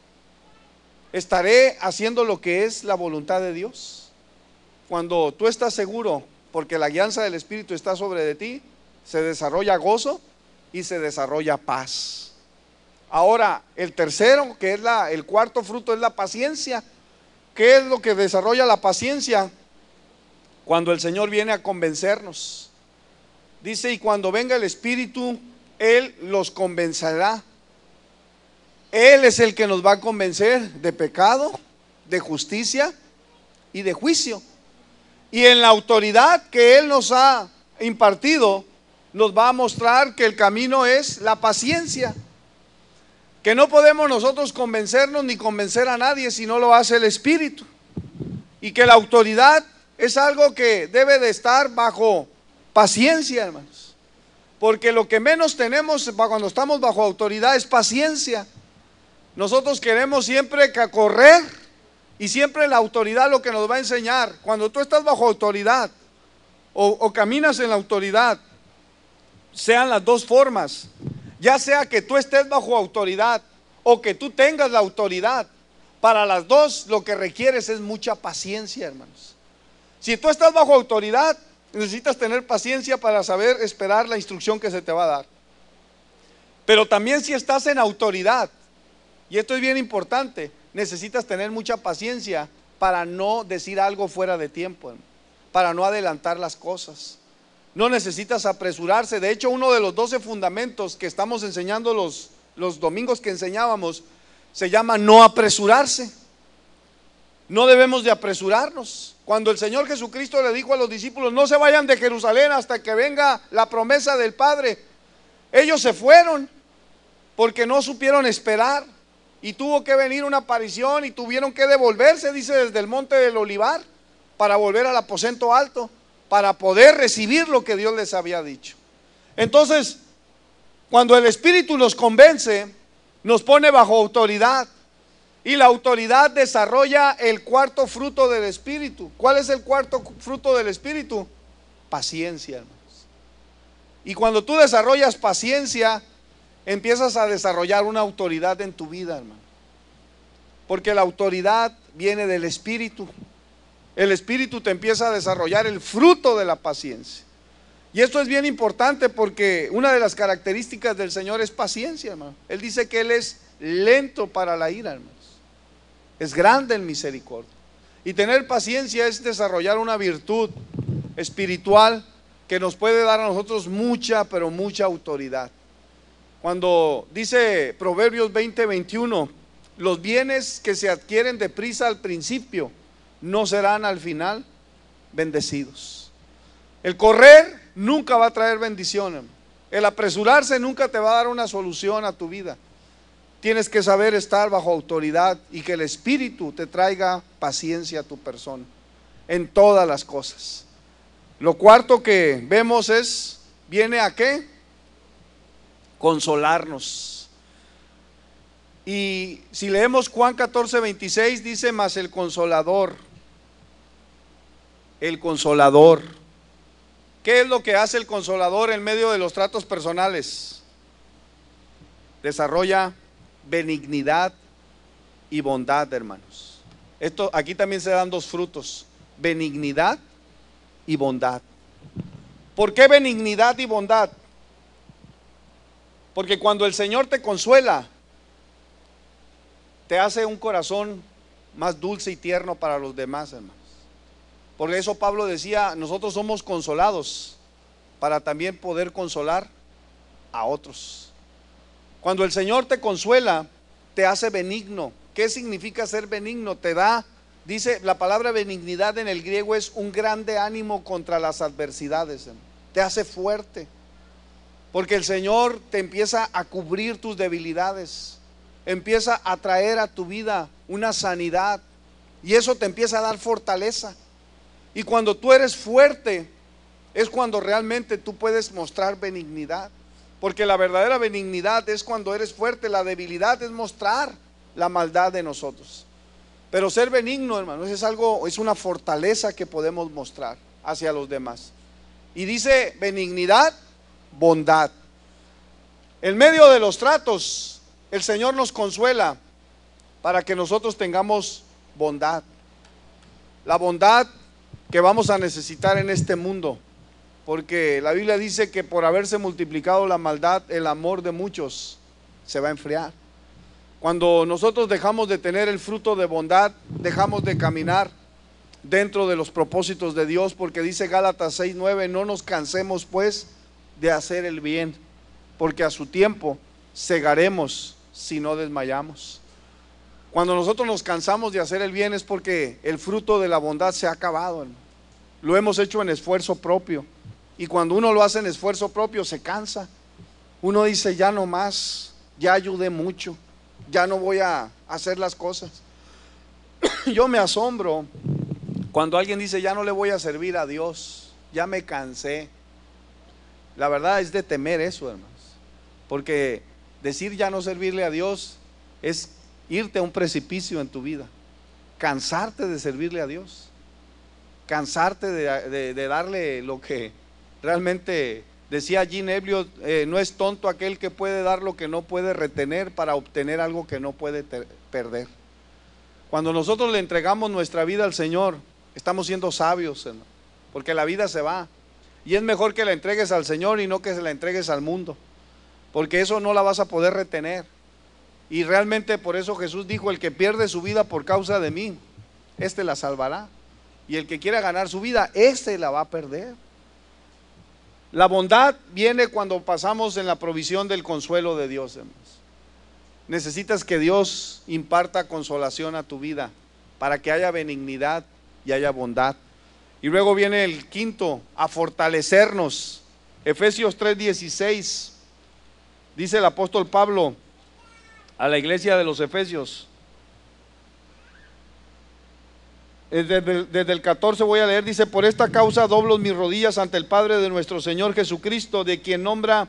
Estaré haciendo lo que es la voluntad de Dios. Cuando tú estás seguro, porque la guianza del Espíritu está sobre de ti, se desarrolla gozo y se desarrolla paz. Ahora, el tercero, que es el cuarto fruto, es la paciencia. ¿Qué es lo que desarrolla la paciencia? Cuando el Señor viene a convencernos. Dice, y cuando venga el Espíritu, Él los convencerá. Él es el que nos va a convencer de pecado, de justicia y de juicio. Y en la autoridad que Él nos ha impartido, nos va a mostrar que el camino es la paciencia. Que no podemos nosotros convencernos ni convencer a nadie si no lo hace el Espíritu. Y que la autoridad es algo que debe de estar bajo paciencia, hermanos. Porque lo que menos tenemos cuando estamos bajo autoridad es paciencia. Nosotros queremos siempre correr, y siempre la autoridad lo que nos va a enseñar. Cuando tú estás bajo autoridad o caminas en la autoridad, sean las dos formas, ya sea que tú estés bajo autoridad o que tú tengas la autoridad, para las dos lo que requieres es mucha paciencia, hermanos. Si tú estás bajo autoridad, necesitas tener paciencia para saber esperar la instrucción que se te va a dar. Pero también si estás en autoridad, y esto es bien importante, necesitas tener mucha paciencia para no decir algo fuera de tiempo, para no adelantar las cosas. No necesitas apresurarse. De hecho, uno de los 12 fundamentos que estamos enseñando los domingos que enseñábamos se llama no apresurarse. No debemos de apresurarnos. Cuando el Señor Jesucristo le dijo a los discípulos, no se vayan de Jerusalén hasta que venga la promesa del Padre, ellos se fueron porque no supieron esperar. Y tuvo que venir una aparición y tuvieron que devolverse, dice, desde el monte del Olivar, para volver al aposento alto, para poder recibir lo que Dios les había dicho. Entonces, cuando el Espíritu nos convence, nos pone bajo autoridad, y la autoridad desarrolla el cuarto fruto del Espíritu. ¿Cuál es el cuarto fruto del Espíritu? Paciencia, hermanos. Y cuando tú desarrollas paciencia, empiezas a desarrollar una autoridad en tu vida, hermano. Porque la autoridad viene del Espíritu. El Espíritu te empieza a desarrollar el fruto de la paciencia. Y esto es bien importante porque una de las características del Señor es paciencia, hermano. Él dice que Él es lento para la ira, hermanos. Es grande en misericordia. Y tener paciencia es desarrollar una virtud espiritual que nos puede dar a nosotros mucha, pero mucha autoridad. Cuando dice Proverbios 20:21, los bienes que se adquieren deprisa al principio no serán al final bendecidos. El correr nunca va a traer bendición. El apresurarse nunca te va a dar una solución a tu vida. Tienes que saber estar bajo autoridad y que el Espíritu te traiga paciencia a tu persona en todas las cosas. Lo cuarto que vemos ¿viene a qué? Consolarnos. Y si leemos Juan 14:26 dice, mas el Consolador, ¿qué es lo que hace el Consolador en medio de los tratos personales? Desarrolla benignidad y bondad, hermanos. Aquí también se dan dos frutos: benignidad y bondad. ¿Por qué benignidad y bondad? Porque cuando el Señor te consuela, te hace un corazón más dulce y tierno para los demás, hermanos. Por eso Pablo decía, nosotros somos consolados para también poder consolar a otros. Cuando el Señor te consuela, te hace benigno. ¿Qué significa ser benigno? Te da, dice la palabra benignidad en el griego, es un grande ánimo contra las adversidades. Te hace fuerte, porque el Señor te empieza a cubrir tus debilidades, empieza a traer a tu vida una sanidad, y eso te empieza a dar fortaleza. Y cuando tú eres fuerte, es cuando realmente tú puedes mostrar benignidad. Porque la verdadera benignidad es cuando eres fuerte. La debilidad es mostrar la maldad de nosotros. Pero ser benigno, hermanos, es una fortaleza que podemos mostrar hacia los demás. Y dice benignidad, bondad. En medio de los tratos, el Señor nos consuela para que nosotros tengamos bondad. La bondad que vamos a necesitar en este mundo. Porque la Biblia dice que por haberse multiplicado la maldad, el amor de muchos se va a enfriar. Cuando nosotros dejamos de tener el fruto de bondad, dejamos de caminar dentro de los propósitos de Dios, porque dice Gálatas 6:9, no nos cansemos pues de hacer el bien, porque a su tiempo segaremos si no desmayamos. Cuando nosotros nos cansamos de hacer el bien es porque el fruto de la bondad se ha acabado, hermano. Lo hemos hecho en esfuerzo propio. Y cuando uno lo hace en esfuerzo propio se cansa. Uno dice, ya no más, ya ayudé mucho, ya no voy a hacer las cosas. Yo me asombro cuando alguien dice, ya no le voy a servir a Dios, ya me cansé. La verdad es de temer eso, hermanos. Porque decir ya no servirle a Dios es irte a un precipicio en tu vida. Cansarte de servirle a Dios. Cansarte de darle lo que realmente decía Jim Elliot, no es tonto aquel que puede dar lo que no puede retener para obtener algo que no puede perder. Cuando nosotros le entregamos nuestra vida al Señor, estamos siendo sabios, hermano, porque la vida se va. Y es mejor que la entregues al Señor y no que se la entregues al mundo, porque eso no la vas a poder retener. Y realmente por eso Jesús dijo, el que pierde su vida por causa de mí, este la salvará. Y el que quiera ganar su vida, este la va a perder. La bondad viene cuando pasamos en la provisión del consuelo de Dios, hermanos. Necesitas que Dios imparta consolación a tu vida para que haya benignidad y haya bondad. Y luego viene el quinto, a fortalecernos. Efesios 3:16, dice el apóstol Pablo a la iglesia de los Efesios. Desde el 14 voy a leer, dice, por esta causa doblo mis rodillas ante el Padre de nuestro Señor Jesucristo, de quien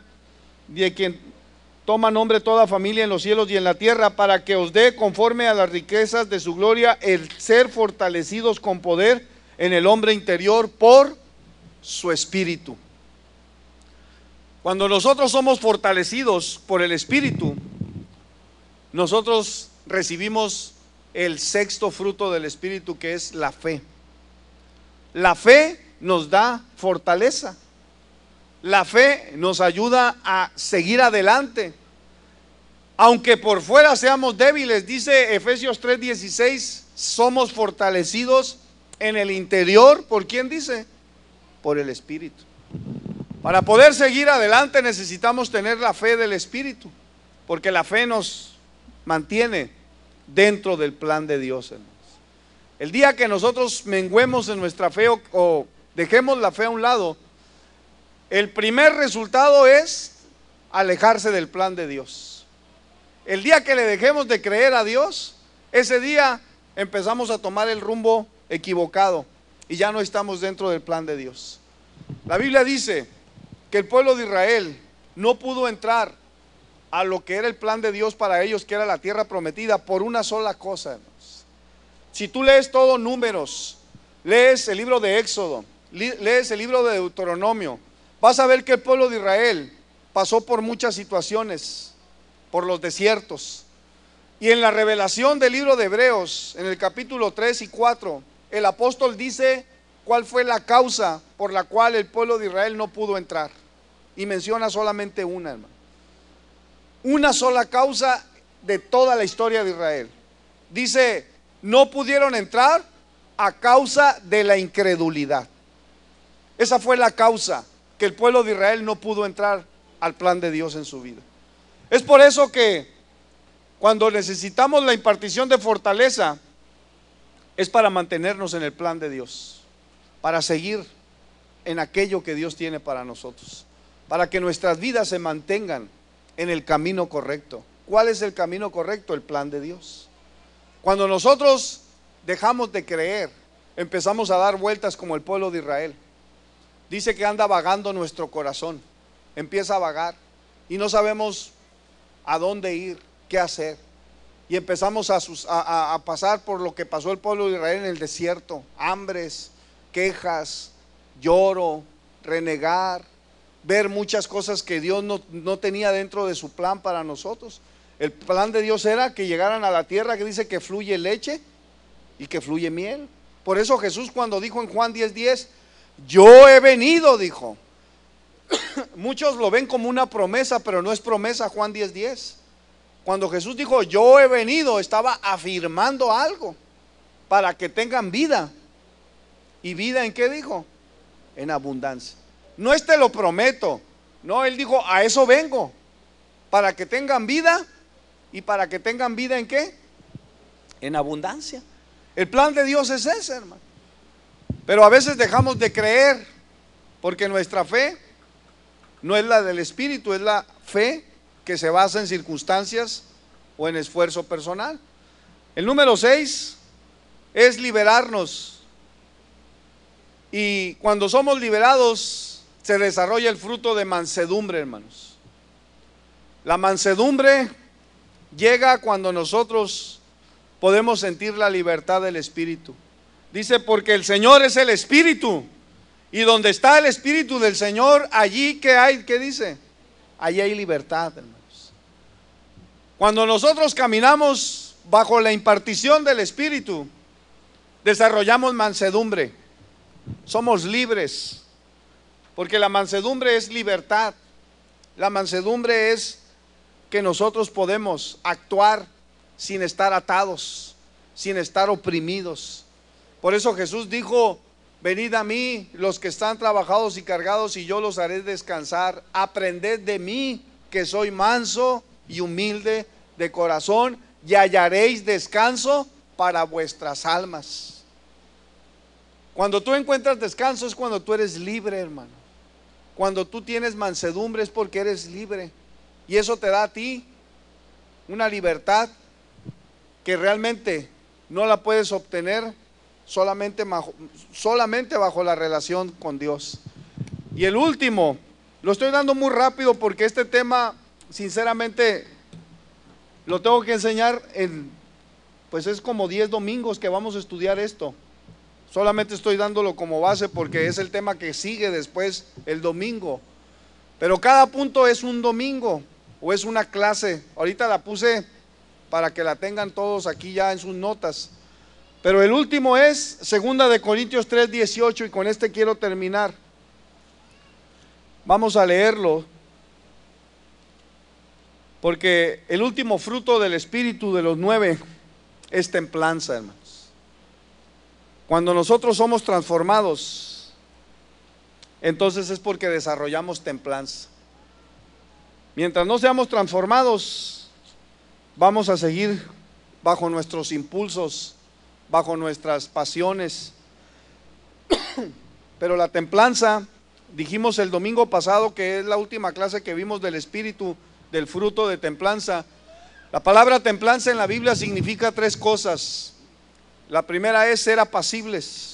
toma nombre toda familia en los cielos y en la tierra, para que os dé conforme a las riquezas de su gloria el ser fortalecidos con poder en el hombre interior por su Espíritu. Cuando nosotros somos fortalecidos por el Espíritu, nosotros recibimos el sexto fruto del Espíritu, que es la fe. La fe nos da fortaleza. La fe nos ayuda a seguir adelante, Aunque por fuera seamos débiles, dice Efesios 3:16, somos fortalecidos en el interior. ¿Por quién dice? Por el Espíritu. Para poder seguir adelante necesitamos tener la fe del Espíritu, porque la fe nos mantiene dentro del plan de Dios, hermanos. El día que nosotros menguemos en nuestra fe o dejemos la fe a un lado, el primer resultado es alejarse del plan de Dios. El día que le dejemos de creer a Dios, ese día empezamos a tomar el rumbo equivocado y ya no estamos dentro del plan de Dios. La Biblia dice que el pueblo de Israel no pudo entrar a lo que era el plan de Dios para ellos, que era la tierra prometida, por una sola cosa, hermanos. Si tú lees todo Números, lees el libro de Éxodo, lees el libro de Deuteronomio, vas a ver que el pueblo de Israel pasó por muchas situaciones, por los desiertos. Y en la revelación del libro de Hebreos, en el capítulo 3 y 4, el apóstol dice cuál fue la causa por la cual el pueblo de Israel no pudo entrar. Y menciona solamente una, hermano. Una sola causa de toda la historia de Israel. Dice, no pudieron entrar a causa de la incredulidad. Esa fue la causa que el pueblo de Israel no pudo entrar al plan de Dios en su vida. Es por eso que cuando necesitamos la impartición de fortaleza, es para mantenernos en el plan de Dios, para seguir en aquello que Dios tiene para nosotros, para que nuestras vidas se mantengan en el camino correcto. ¿Cuál es el camino correcto? El plan de Dios. Cuando nosotros dejamos de creer, empezamos a dar vueltas como el pueblo de Israel. Dice que anda vagando nuestro corazón, empieza a vagar y no sabemos a dónde ir, qué hacer. Y empezamos a pasar por lo que pasó el pueblo de Israel en el desierto: hambres, quejas, lloro, renegar, ver muchas cosas que Dios no tenía dentro de su plan para nosotros. El plan de Dios era que llegaran a la tierra que dice que fluye leche y que fluye miel. Por eso Jesús, cuando dijo en Juan 10:10, yo he venido, dijo. Muchos lo ven como una promesa, pero no es promesa. Juan 10:10. Cuando Jesús dijo yo he venido, estaba afirmando algo para que tengan vida. ¿Y vida en qué dijo? En abundancia. No es te lo prometo, no, él dijo a eso vengo, para que tengan vida. ¿Y para que tengan vida en qué? En abundancia. El plan de Dios es ese, hermano. Pero a veces dejamos de creer porque nuestra fe no es la del Espíritu, es la fe que se basa en circunstancias o en esfuerzo personal. El número 6 es liberarnos. Y cuando somos liberados se desarrolla el fruto de mansedumbre, hermanos. La mansedumbre llega cuando nosotros podemos sentir la libertad del Espíritu. Dice, porque el Señor es el Espíritu, y donde está el Espíritu del Señor, allí que hay, ¿qué dice? Allí hay libertad, hermanos. Cuando nosotros caminamos bajo la impartición del Espíritu, desarrollamos mansedumbre, somos libres, porque la mansedumbre es libertad. La mansedumbre es que nosotros podemos actuar sin estar atados, sin estar oprimidos. Por eso Jesús dijo, venid a mí los que están trabajados y cargados, y yo los haré descansar. Aprended de mí, que soy manso y humilde de corazón, y hallaréis descanso para vuestras almas. Cuando tú encuentras descanso es cuando tú eres libre, hermano. Cuando tú tienes mansedumbre es porque eres libre, y eso te da a ti una libertad que realmente no la puedes obtener solamente bajo la relación con Dios. Y el último, lo estoy dando muy rápido porque este tema sinceramente lo tengo que enseñar pues es como 10 domingos que vamos a estudiar esto. Solamente estoy dándolo como base porque es el tema que sigue después el domingo. Pero cada punto es un domingo o es una clase. Ahorita la puse para que la tengan todos aquí ya en sus notas. Pero el último es 2 Corintios 3:18, y con este quiero terminar. Vamos a leerlo. Porque el último fruto del Espíritu de los 9 es templanza, hermanos. Cuando nosotros somos transformados, entonces es porque desarrollamos templanza. Mientras no seamos transformados, vamos a seguir bajo nuestros impulsos, bajo nuestras pasiones. Pero la templanza, dijimos el domingo pasado que es la última clase que vimos del Espíritu, del fruto de templanza. La palabra templanza en la Biblia significa 3 cosas. La primera es ser apacibles,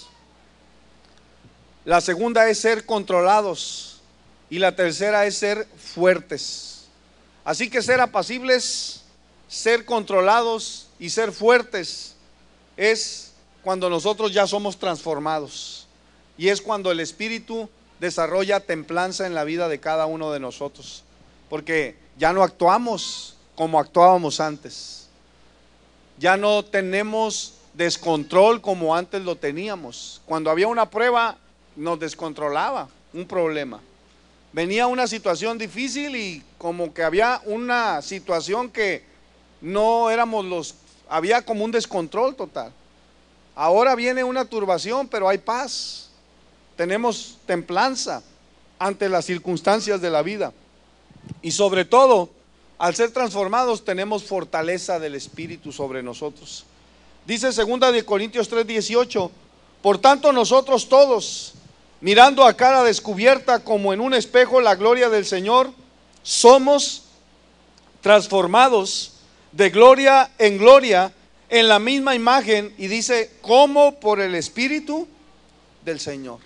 la segunda es ser controlados y la tercera es ser fuertes. Así que ser apacibles, ser controlados y ser fuertes es cuando nosotros ya somos transformados, y es cuando el Espíritu desarrolla templanza en la vida de cada uno de nosotros, porque ya no actuamos como actuábamos antes, ya no tenemos descontrol como antes lo teníamos. Cuando había una prueba nos descontrolaba un problema, venía una situación difícil y como que había una situación que no éramos había como un descontrol total. Ahora viene una turbación, pero hay paz, tenemos templanza ante las circunstancias de la vida, y sobre todo al ser transformados tenemos fortaleza del Espíritu sobre nosotros. Dice 2 Corintios 3:18: por tanto nosotros todos, mirando a cara descubierta como en un espejo la gloria del Señor, somos transformados de gloria en gloria en la misma imagen, y dice, como por el Espíritu del Señor.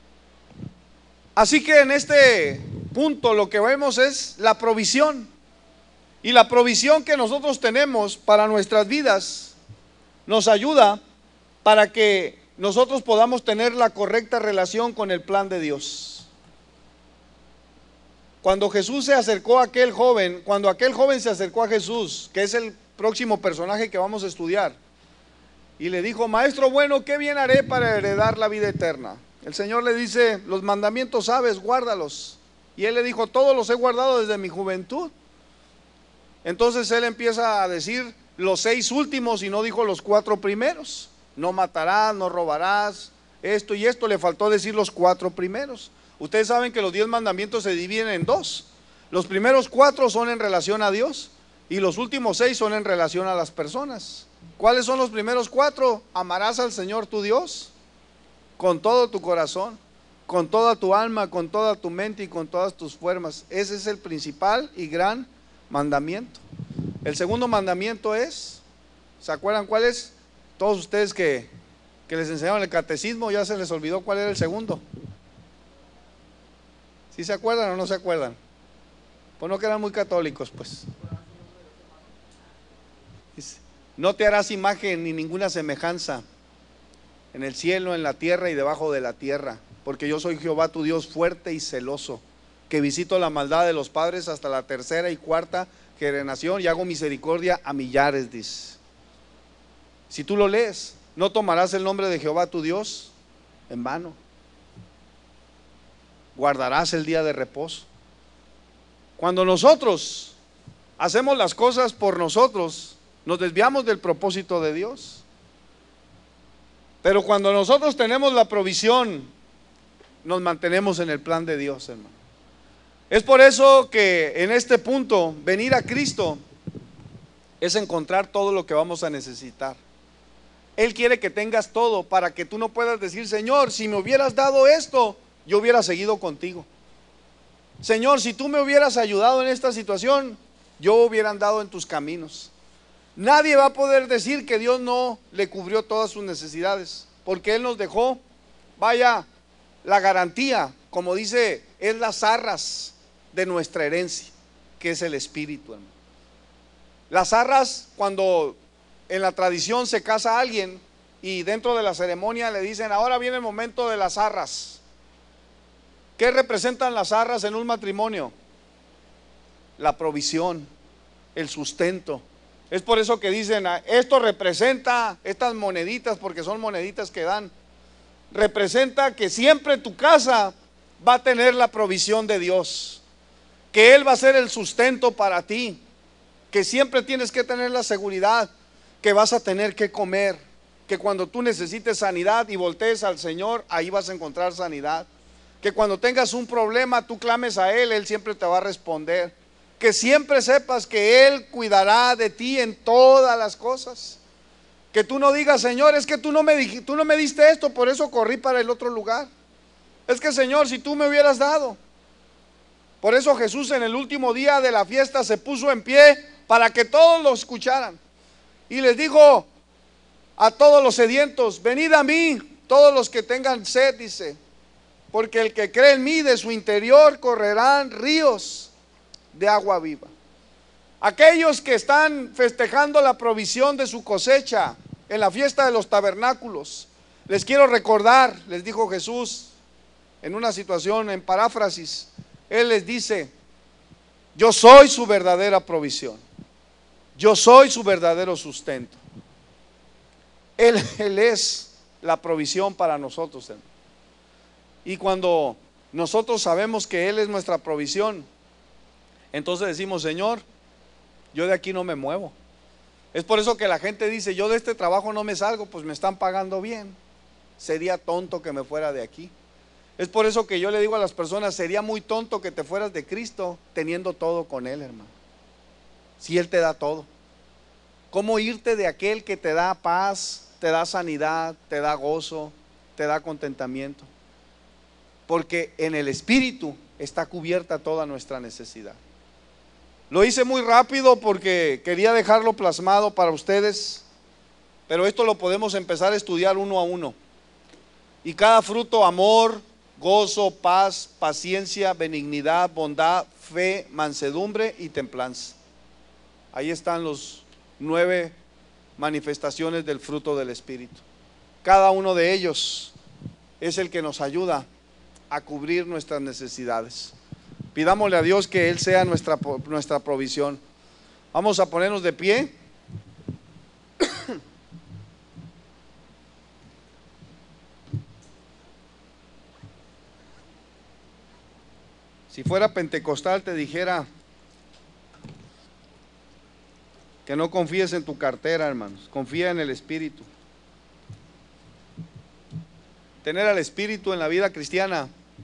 Así que en este punto lo que vemos es la provisión, y la provisión que nosotros tenemos para nuestras vidas nos ayuda para que nosotros podamos tener la correcta relación con el plan de Dios. Cuando Jesús se acercó a aquel joven, cuando aquel joven se acercó a Jesús, que es el próximo personaje que vamos a estudiar, y le dijo, maestro bueno, ¿qué bien haré para heredar la vida eterna? El Señor le dice, los mandamientos sabes, guárdalos. Y él le dijo, todos los he guardado desde mi juventud. Entonces él empieza a decir los 6 últimos y no dijo los 4 primeros. No matarás, no robarás, esto y esto, le faltó decir los 4 primeros. Ustedes saben que los 10 mandamientos se dividen en 2. Los primeros 4 son en relación a Dios y los últimos 6 son en relación a las personas. ¿Cuáles son los primeros 4? Amarás al Señor tu Dios con todo tu corazón, con toda tu alma, con toda tu mente y con todas tus fuerzas. Ese es el principal y gran mandamiento. El segundo mandamiento es, ¿se acuerdan cuál es? Todos ustedes que les enseñaron el catecismo, ya se les olvidó cuál era el segundo. ¿Sí se acuerdan o no se acuerdan? Pues no que eran muy católicos, pues. No te harás imagen ni ninguna semejanza en el cielo, en la tierra y debajo de la tierra, porque yo soy Jehová tu Dios fuerte y celoso, que visito la maldad de los padres hasta la 3ª y 4ª generación y hago misericordia a millares, dice. Si tú lo lees, no tomarás el nombre de Jehová tu Dios en vano, guardarás el día de reposo. Cuando nosotros hacemos las cosas por nosotros, nos desviamos del propósito de Dios. Pero cuando nosotros tenemos la provisión, nos mantenemos en el plan de Dios, hermano. Es por eso que en este punto, venir a Cristo es encontrar todo lo que vamos a necesitar. Él quiere que tengas todo para que tú no puedas decir, Señor, si me hubieras dado esto, yo hubiera seguido contigo. Señor, si tú me hubieras ayudado en esta situación, yo hubiera andado en tus caminos. Nadie va a poder decir que Dios no le cubrió todas sus necesidades, porque Él nos dejó, vaya, la garantía, como dice, es las arras de nuestra herencia, que es el Espíritu, hermano. Las arras, cuando en la tradición se casa a alguien y dentro de la ceremonia le dicen, ahora viene el momento de las arras. ¿Qué representan las arras en un matrimonio? La provisión, el sustento. Es por eso que dicen, esto representa, estas moneditas, porque son moneditas que dan, representa que siempre tu casa va a tener la provisión de Dios, que Él va a ser el sustento para ti, que siempre tienes que tener la seguridad que vas a tener que comer, que cuando tú necesites sanidad y voltees al Señor, ahí vas a encontrar sanidad, que cuando tengas un problema tú clames a Él, Él siempre te va a responder, que siempre sepas que Él cuidará de ti en todas las cosas, que tú no digas, Señor, es que tú no me diste esto, por eso corrí para el otro lugar, es que Señor, si tú me hubieras dado. Por eso Jesús en el último día de la fiesta se puso en pie para que todos lo escucharan y les dijo a todos los sedientos, venid a mí, todos los que tengan sed, dice, porque el que cree en mí, de su interior correrán ríos de agua viva. Aquellos que están festejando la provisión de su cosecha en la fiesta de los tabernáculos, les quiero recordar, les dijo Jesús en una situación, en paráfrasis, Él les dice, yo soy su verdadera provisión, yo soy su verdadero sustento. Él es la provisión para nosotros, hermano. Y cuando nosotros sabemos que Él es nuestra provisión, entonces decimos, Señor, yo de aquí no me muevo. Es por eso que la gente dice, yo de este trabajo no me salgo, pues me están pagando bien, sería tonto que me fuera de aquí. Es por eso que yo le digo a las personas, sería muy tonto que te fueras de Cristo teniendo todo con Él, hermano. Si Él te da todo. ¿Cómo irte de aquel que te da paz, te da sanidad, te da gozo, te da contentamiento? Porque en el Espíritu está cubierta toda nuestra necesidad. Lo hice muy rápido porque quería dejarlo plasmado para ustedes, pero esto lo podemos empezar a estudiar uno a uno. Y cada fruto, amor, gozo, paz, paciencia, benignidad, bondad, fe, mansedumbre y templanza. Ahí están los 9 manifestaciones del fruto del Espíritu. Cada uno de ellos es el que nos ayuda a cubrir nuestras necesidades. Pidámosle a Dios que Él sea nuestra provisión. Vamos a ponernos de pie. Si fuera pentecostal te dijera que no confíes en tu cartera, hermanos, confía en el Espíritu. Tener al Espíritu en la vida cristiana.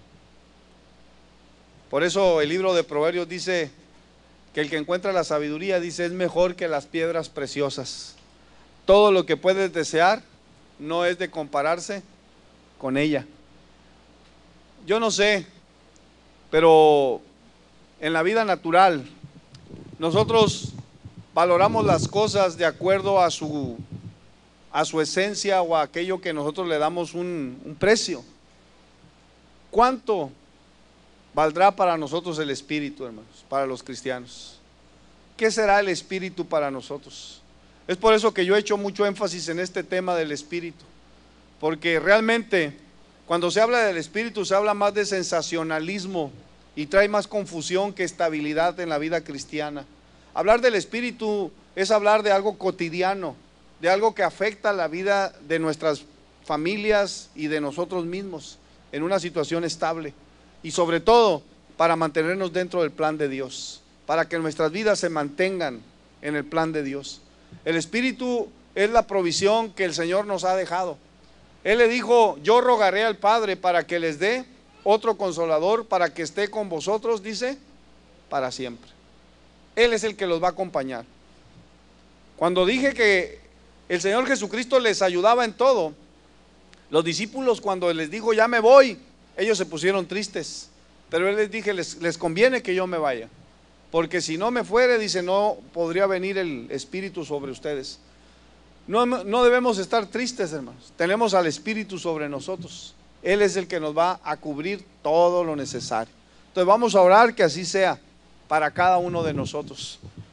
Por eso el libro de Proverbios dice que el que encuentra la sabiduría, dice, es mejor que las piedras preciosas. Todo lo que puedes desear no es de compararse con ella. Yo no sé, pero en la vida natural nosotros valoramos las cosas de acuerdo a su esencia o a aquello que nosotros le damos un precio. ¿Cuánto valdrá para nosotros el Espíritu, hermanos, para los cristianos? ¿Qué será el Espíritu para nosotros? Es por eso que yo he hecho mucho énfasis en este tema del Espíritu, porque realmente cuando se habla del Espíritu se habla más de sensacionalismo y trae más confusión que estabilidad en la vida cristiana. Hablar del Espíritu es hablar de algo cotidiano, de algo que afecta la vida de nuestras familias y de nosotros mismos en una situación estable, y sobre todo para mantenernos dentro del plan de Dios, para que nuestras vidas se mantengan en el plan de Dios. El Espíritu es la provisión que el Señor nos ha dejado. Él le dijo, yo rogaré al Padre para que les dé otro consolador, para que esté con vosotros, dice, para siempre. Él es el que los va a acompañar. Cuando dije que el Señor Jesucristo les ayudaba en todo, los discípulos cuando les dijo, ya me voy, ellos se pusieron tristes, pero Él les dije, les conviene que yo me vaya, porque si no me fuere, dice, no podría venir el Espíritu sobre ustedes. No debemos estar tristes, hermanos. Tenemos al Espíritu sobre nosotros. Él es el que nos va a cubrir todo lo necesario. Entonces vamos a orar que así sea para cada uno de nosotros.